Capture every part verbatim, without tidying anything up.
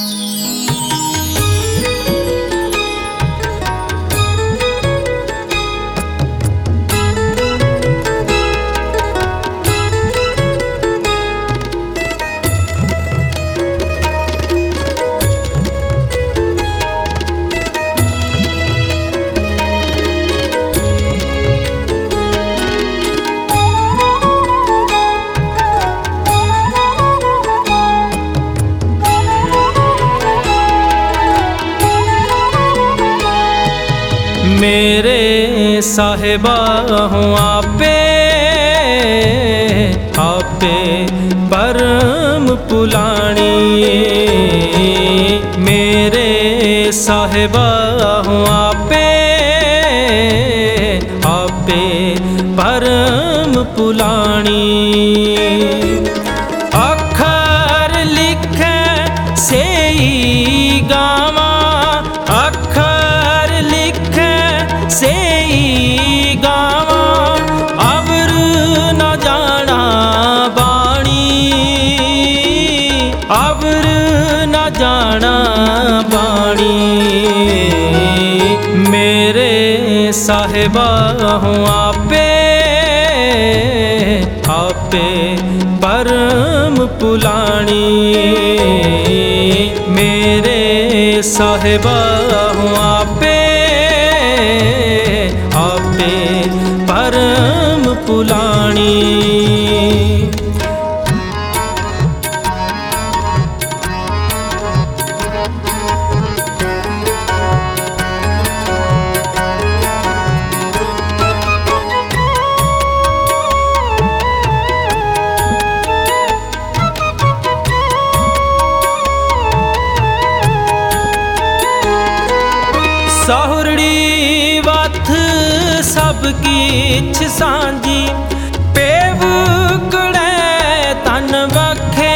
मेरे साहिबा हूँ आपे आपे परम पुलानी। मेरे साहिबा हूँ आपे आपे परम पुलानी। अखर लिखे से ही गावा अखर लिखे से ही गावा अवर न जाना बाणी अवर न जाना बाणी। मेरे साहिबा हूँ आपे आपे परम पुलानी। मेरे साहिबा हूँ आपे आपे परम पुलानी। साहुरड़ी वाथ सबकी इच्छ सांझी पेव कड़े तन बखे।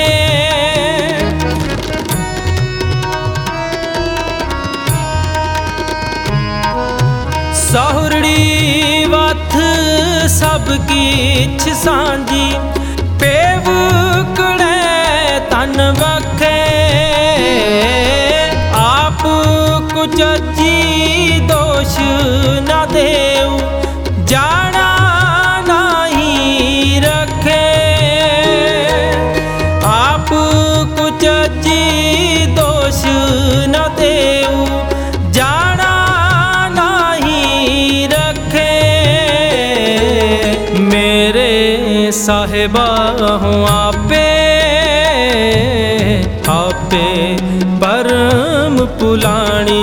साहुरड़ी वाथ सबकी इच्छ सांझी पेव कड़े तन बखे। आप कुछ दोष न देऊ जाना नहीं रखे। आप कुछ जी दोष न देऊ जाना नहीं रखे। मेरे साहिबा हूँ आपे आपे परम पुलानी।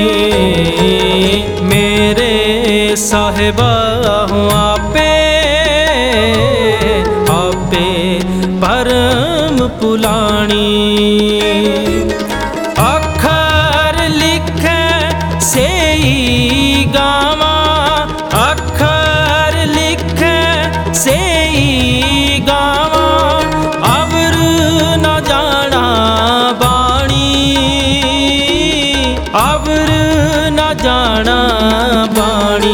मेरे साहिबा हूँ आपे आपे परम पुलानी। अखर लिखे से ही गावा अखर लिखे से ही गावा अवर न जाना बाणी अवर न जाना बाणी।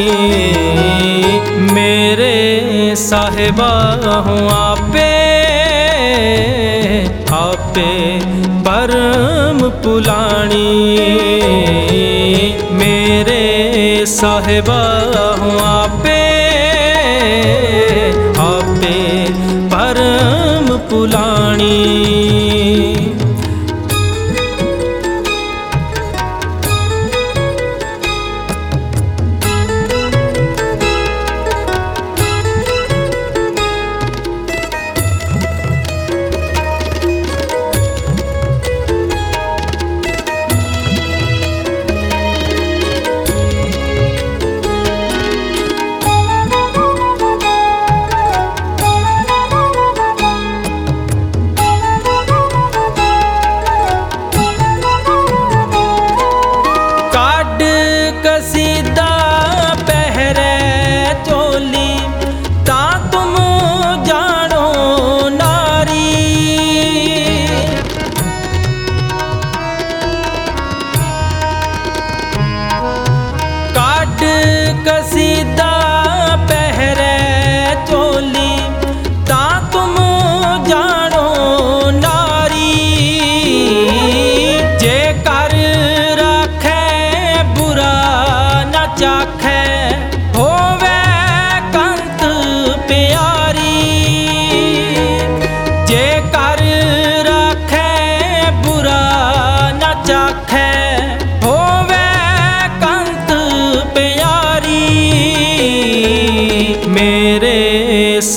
मेरे साहिबा हूँ आपे आपे परम पुलानी। मेरे साहिबा हूँ आपे आपे परम पुलानी।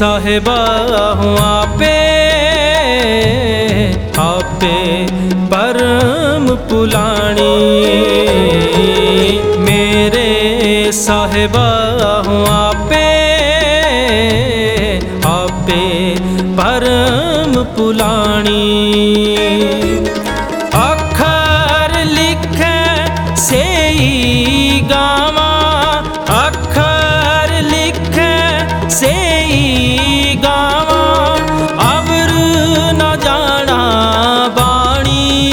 साहिबा हूँ आपे आपे परम पुलाणी। मेरे साहिबा हूँ आपे आपे परम पुलाणी। अखर लिखे से ही गावा अखर लिखे से ही गावा अवर न जाना बाणी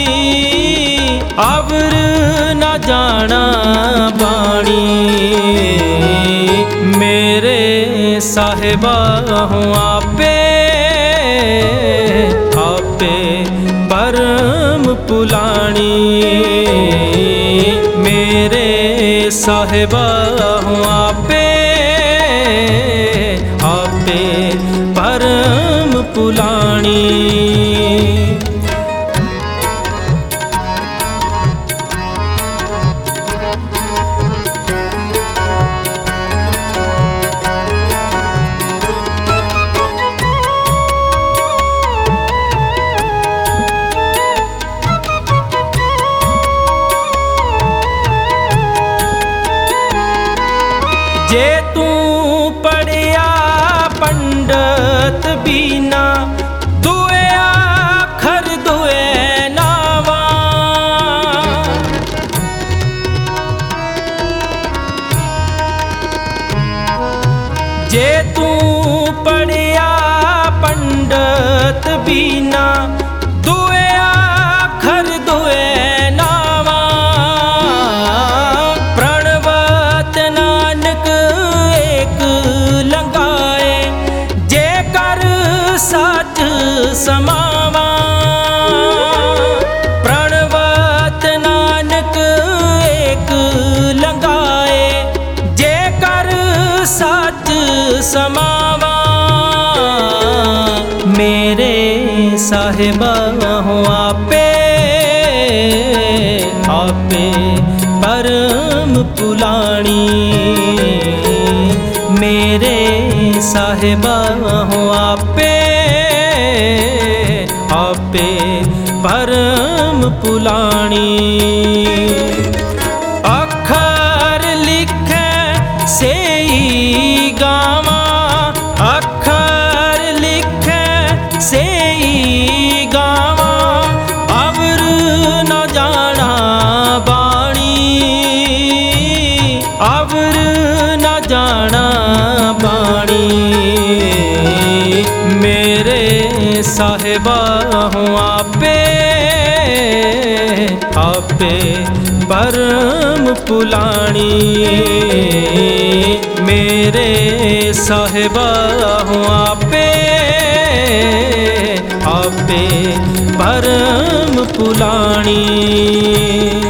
अवर न जाना बाणी। मेरे साहिबा हूँ आपे आपे परम पुलाणी। मेरे साहिबा हूँ आपे आपे परम पुलाणी। जे तू पढ़िया पंडित बीना दुए आखर दुए नावा। जे तू पढ़िया पंडित बीना दुए आखर दुए नावा। प्रणवत नानक एक लंगाए जे कर सच समावा। प्रणवत नानक एक लंगाए जे कर सच समावा। मेरे साहिबा हूँ आपे आपे परम पुलाणी। मेरे साहिबा हूँ आपे आपे परम पुलाणी। अखर लिखे से ही गावा अखर लिखे से ही गावा अवर न जाना बाणी अवर न जाना बाणी। मेरे साहिबा हूँ आपे आपे परम पुलाणी। मेरे साहिबा हूँ आपे आपे परम पुलाणी।